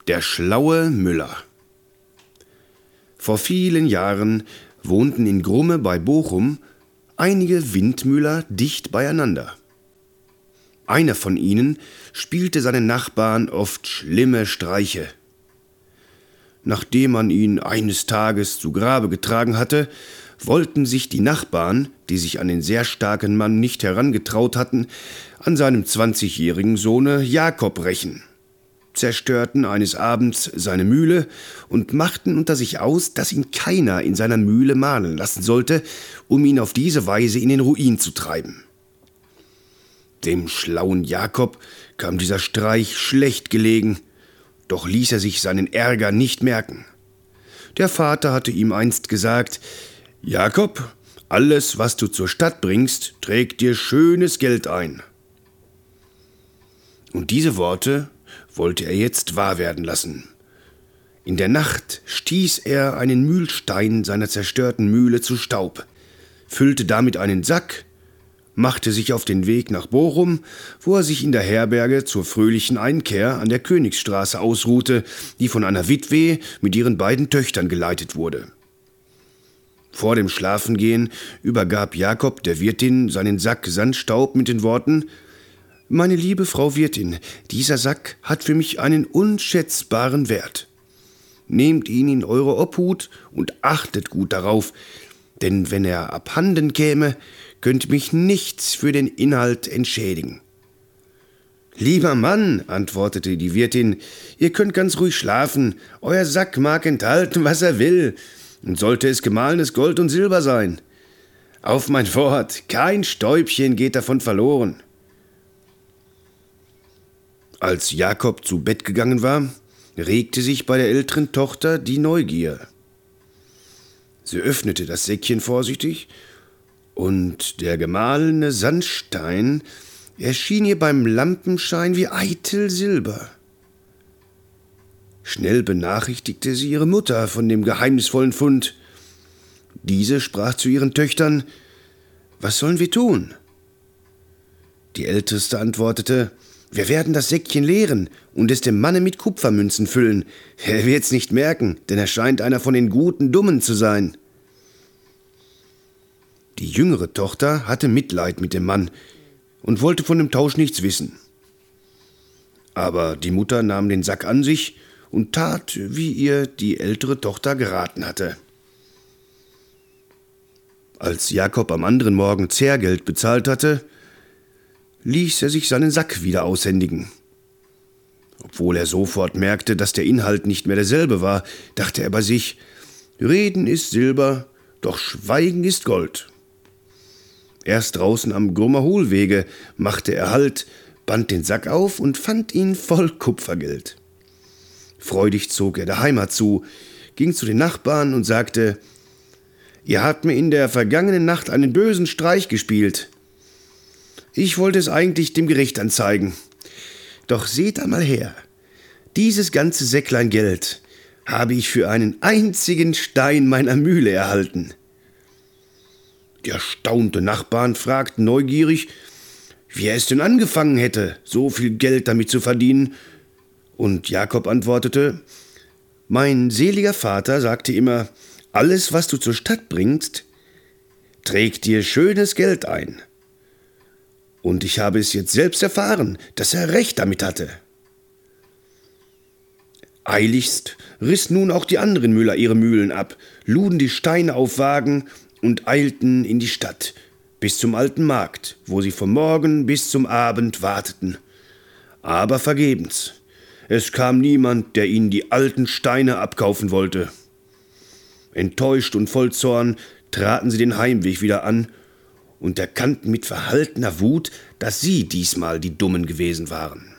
Der schlaue Müller. Vor vielen Jahren wohnten in Grumme bei Bochum einige Windmüller dicht beieinander. Einer von ihnen spielte seinen Nachbarn oft schlimme Streiche. Nachdem man ihn eines Tages zu Grabe getragen hatte, wollten sich die Nachbarn, die sich an den sehr starken Mann nicht herangetraut hatten, an seinem 20-jährigen Sohne Jakob rächen, zerstörten eines Abends seine Mühle und machten unter sich aus, dass ihn keiner in seiner Mühle mahlen lassen sollte, um ihn auf diese Weise in den Ruin zu treiben. Dem schlauen Jakob kam dieser Streich schlecht gelegen, doch ließ er sich seinen Ärger nicht merken. Der Vater hatte ihm einst gesagt: »Jakob, alles, was du zur Stadt bringst, trägt dir schönes Geld ein.« Und diese Worte wollte er jetzt wahr werden lassen. In der Nacht stieß er einen Mühlstein seiner zerstörten Mühle zu Staub, füllte damit einen Sack, machte sich auf den Weg nach Bochum, wo er sich in der Herberge zur fröhlichen Einkehr an der Königsstraße ausruhte, die von einer Witwe mit ihren beiden Töchtern geleitet wurde. Vor dem Schlafengehen übergab Jakob der Wirtin seinen Sack Sandstaub mit den Worten: »Meine liebe Frau Wirtin, dieser Sack hat für mich einen unschätzbaren Wert. Nehmt ihn in eure Obhut und achtet gut darauf, denn wenn er abhanden käme, könnte mich nichts für den Inhalt entschädigen.« »Lieber Mann«, antwortete die Wirtin, »ihr könnt ganz ruhig schlafen. Euer Sack mag enthalten, was er will, und sollte es gemahlenes Gold und Silber sein. Auf mein Wort, kein Stäubchen geht davon verloren.« Als Jakob zu Bett gegangen war, regte sich bei der älteren Tochter die Neugier. Sie öffnete das Säckchen vorsichtig, und der gemahlene Sandstein erschien ihr beim Lampenschein wie eitel Silber. Schnell benachrichtigte sie ihre Mutter von dem geheimnisvollen Fund. Diese sprach zu ihren Töchtern: »Was sollen wir tun?« Die Älteste antwortete: »Wir werden das Säckchen leeren und es dem Manne mit Kupfermünzen füllen. Er wird's nicht merken, denn er scheint einer von den guten Dummen zu sein.« Die jüngere Tochter hatte Mitleid mit dem Mann und wollte von dem Tausch nichts wissen. Aber die Mutter nahm den Sack an sich und tat, wie ihr die ältere Tochter geraten hatte. Als Jakob am anderen Morgen Zehrgeld bezahlt hatte, ließ er sich seinen Sack wieder aushändigen. Obwohl er sofort merkte, dass der Inhalt nicht mehr derselbe war, dachte er bei sich: »Reden ist Silber, doch Schweigen ist Gold.« Erst draußen am Grummer Hohlwege machte er Halt, band den Sack auf und fand ihn voll Kupfergeld. Freudig zog er der Heimat zu, ging zu den Nachbarn und sagte: »Ihr habt mir in der vergangenen Nacht einen bösen Streich gespielt. Ich wollte es eigentlich dem Gericht anzeigen. Doch seht einmal her, dieses ganze Säcklein Geld habe ich für einen einzigen Stein meiner Mühle erhalten.« Die erstaunten Nachbarn fragten neugierig, wie er es denn angefangen hätte, so viel Geld damit zu verdienen. Und Jakob antwortete: »Mein seliger Vater sagte immer, alles, was du zur Stadt bringst, trägt dir schönes Geld ein. Und ich habe es jetzt selbst erfahren, dass er recht damit hatte.« Eiligst riss nun auch die anderen Müller ihre Mühlen ab, luden die Steine auf Wagen und eilten in die Stadt, bis zum alten Markt, wo sie vom Morgen bis zum Abend warteten. Aber vergebens. Es kam niemand, der ihnen die alten Steine abkaufen wollte. Enttäuscht und voll Zorn traten sie den Heimweg wieder an und erkannten mit verhaltener Wut, dass sie diesmal die Dummen gewesen waren.